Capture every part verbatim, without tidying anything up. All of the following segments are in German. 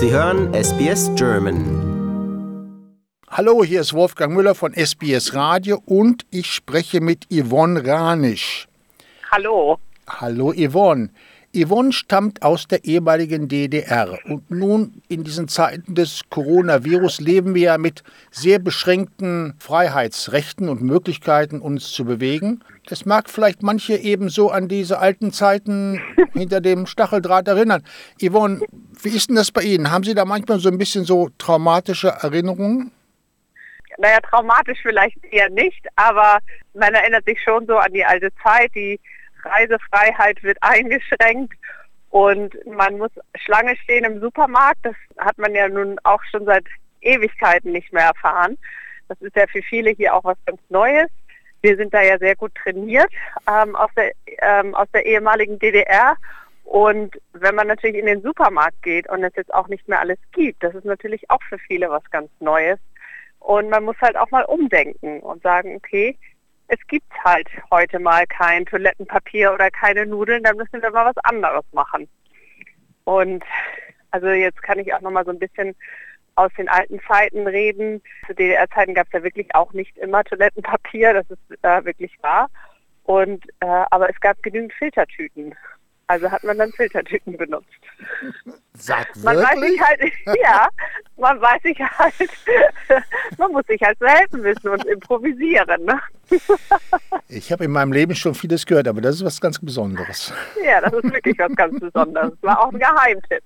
Sie hören S B S German. Hallo, hier ist Wolfgang Müller von S B S Radio und ich spreche mit Yvonne Ranisch. Hallo. Hallo Yvonne. Yvonne stammt aus der ehemaligen D D R und nun in diesen Zeiten des Coronavirus leben wir ja mit sehr beschränkten Freiheitsrechten und Möglichkeiten, uns zu bewegen. Das mag vielleicht manche ebenso an diese alten Zeiten hinter dem Stacheldraht erinnern. Yvonne, wie ist denn das bei Ihnen? Haben Sie da manchmal so ein bisschen so traumatische Erinnerungen? Naja, traumatisch vielleicht eher nicht, aber man erinnert sich schon so an die alte Zeit, die Reisefreiheit wird eingeschränkt und man muss Schlange stehen im Supermarkt. Das hat man ja nun auch schon seit Ewigkeiten nicht mehr erfahren. Das ist ja für viele hier auch was ganz Neues. Wir sind da ja sehr gut trainiert ähm, aus der, ähm, aus der ehemaligen D D R. Und wenn man natürlich in den Supermarkt geht und es jetzt auch nicht mehr alles gibt, das ist natürlich auch für viele was ganz Neues. Und man muss halt auch mal umdenken und sagen, okay, es gibt halt heute mal kein Toilettenpapier oder keine Nudeln, dann müssen wir mal was anderes machen. Und also jetzt kann ich auch noch mal so ein bisschen aus den alten Zeiten reden. Zu D D R-Zeiten gab es ja wirklich auch nicht immer Toilettenpapier, das ist äh, wirklich wahr. Und äh, aber es gab genügend Filtertüten. Also hat man dann Filtertüten benutzt. Sag man wirklich? weiß sich halt, ja, man weiß sich halt, man muss sich halt so helfen wissen und improvisieren. Ne? Ich habe in meinem Leben schon vieles gehört, aber das ist was ganz Besonderes. Ja, das ist wirklich was ganz Besonderes. Das war auch ein Geheimtipp.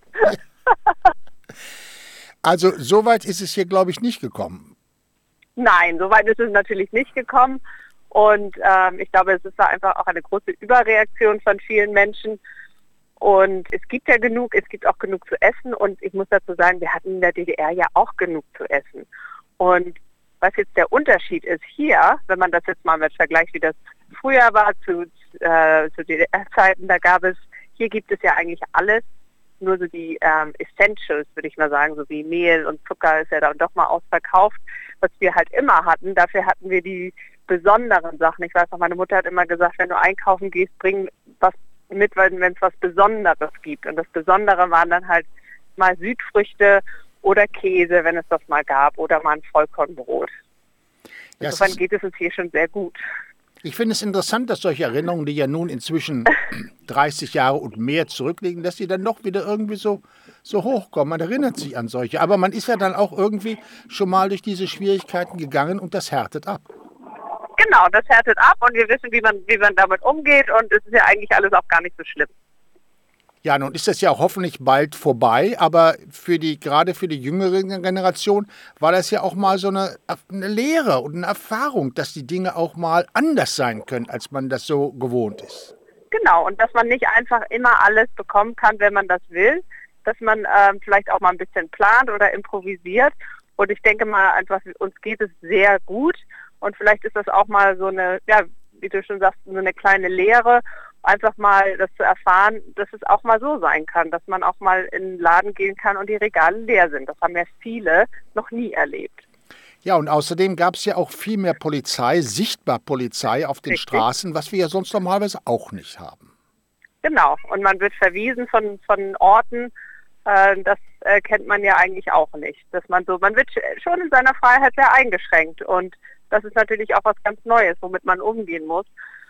Also so weit ist es hier, glaube ich, nicht gekommen. Nein, so weit ist es natürlich nicht gekommen. Und ähm, ich glaube, es ist da einfach auch eine große Überreaktion von vielen Menschen. Und es gibt ja genug, es gibt auch genug zu essen. Und ich muss dazu sagen, wir hatten in der D D R ja auch genug zu essen. Und was jetzt der Unterschied ist hier, wenn man das jetzt mal mit vergleicht, wie das früher war zu, äh, zu D D R-Zeiten, da gab es, hier gibt es ja eigentlich alles, nur so die ähm, Essentials, würde ich mal sagen, so wie Mehl und Zucker ist ja dann doch mal ausverkauft, was wir halt immer hatten. Dafür hatten wir die besonderen Sachen. Ich weiß noch, meine Mutter hat immer gesagt, wenn du einkaufen gehst, bring was mit, wenn es was Besonderes gibt. Und das Besondere waren dann halt mal Südfrüchte oder Käse, wenn es das mal gab, oder mal ein Vollkornbrot. Ja, Insofern ist, geht es uns hier schon sehr gut. Ich finde es interessant, dass solche Erinnerungen, die ja nun inzwischen dreißig Jahre und mehr zurückliegen, dass die dann doch wieder irgendwie so, so hochkommen. Man erinnert sich an solche. Aber man ist ja dann auch irgendwie schon mal durch diese Schwierigkeiten gegangen und das härtet ab. Genau, das härtet ab und wir wissen, wie man, wie man damit umgeht und es ist ja eigentlich alles auch gar nicht so schlimm. Ja, nun ist das ja auch hoffentlich bald vorbei, aber für die, gerade für die jüngere Generation war das ja auch mal so eine, eine Lehre und eine Erfahrung, dass die Dinge auch mal anders sein können, als man das so gewohnt ist. Genau, und dass man nicht einfach immer alles bekommen kann, wenn man das will, dass man ähm, vielleicht auch mal ein bisschen plant oder improvisiert und ich denke mal einfach, uns geht es sehr gut. Und vielleicht ist das auch mal so eine, ja, wie du schon sagst, so eine kleine Lehre, einfach mal das zu erfahren, dass es auch mal so sein kann, dass man auch mal in den Laden gehen kann und die Regale leer sind. Das haben ja viele noch nie erlebt. Ja, und außerdem gab es ja auch viel mehr Polizei, sichtbar Polizei auf den Richtig. Straßen, was wir ja sonst normalerweise auch nicht haben. Genau, und man wird verwiesen von, von Orten, äh, das äh, kennt man ja eigentlich auch nicht. Dass man so, man wird schon in seiner Freiheit sehr eingeschränkt und das ist natürlich auch was ganz Neues, womit man umgehen muss.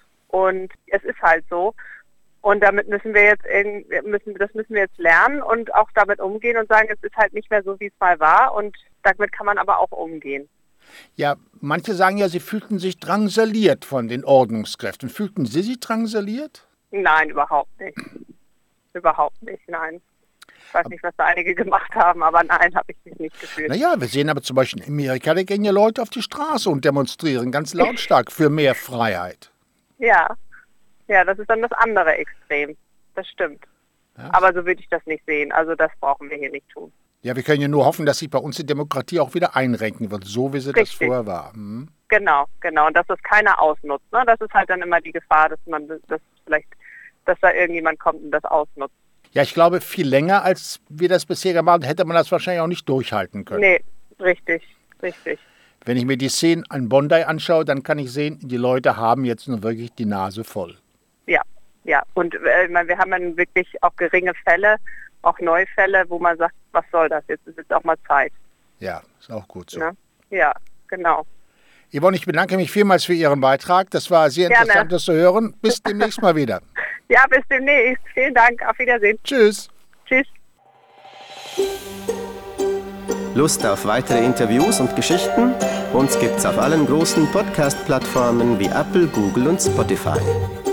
Und es ist halt so. Und damit müssen wir jetzt irgendwie, müssen, das müssen wir jetzt lernen und auch damit umgehen und sagen, es ist halt nicht mehr so, wie es mal war. Und damit kann man aber auch umgehen. Ja, manche sagen ja, sie fühlten sich drangsaliert von den Ordnungskräften. Fühlten Sie sich drangsaliert? Nein, überhaupt nicht. Überhaupt nicht, nein. Ich weiß nicht, was da einige gemacht haben, aber nein, habe ich mich nicht gefühlt. Naja, wir sehen aber zum Beispiel in Amerika, da gehen ja Leute auf die Straße und demonstrieren ganz lautstark für mehr Freiheit. Ja, ja, das ist dann das andere Extrem. Das stimmt. Ja. Aber so würde ich das nicht sehen. Also das brauchen wir hier nicht tun. Ja, wir können ja nur hoffen, dass sich bei uns die Demokratie auch wieder einrenken wird, so wie sie Richtig. das vorher war. Hm? Genau, genau. Und dass das keiner ausnutzt. Ne? Das ist halt dann immer die Gefahr, dass man das vielleicht, dass da irgendjemand kommt und das ausnutzt. Ja, ich glaube, viel länger, als wir das bisher gemacht haben, hätte man das wahrscheinlich auch nicht durchhalten können. Nee, richtig, richtig. Wenn ich mir die Szenen an Bondi anschaue, dann kann ich sehen, die Leute haben jetzt nur wirklich die Nase voll. Ja, ja. Und äh, ich meine, wir haben dann wirklich auch geringe Fälle auch neue Fälle, wo man sagt, was soll das? Jetzt ist es auch mal Zeit. Ja, ist auch gut so. Ne? Ja, genau. Yvonne, ich bedanke mich vielmals für Ihren Beitrag. Das war sehr Gerne. interessant, das zu hören. Bis demnächst mal wieder. Ja, bis demnächst. Vielen Dank. Auf Wiedersehen. Tschüss. Tschüss. Lust auf weitere Interviews und Geschichten? Uns gibt's auf allen großen Podcast-Plattformen wie Apple, Google und Spotify.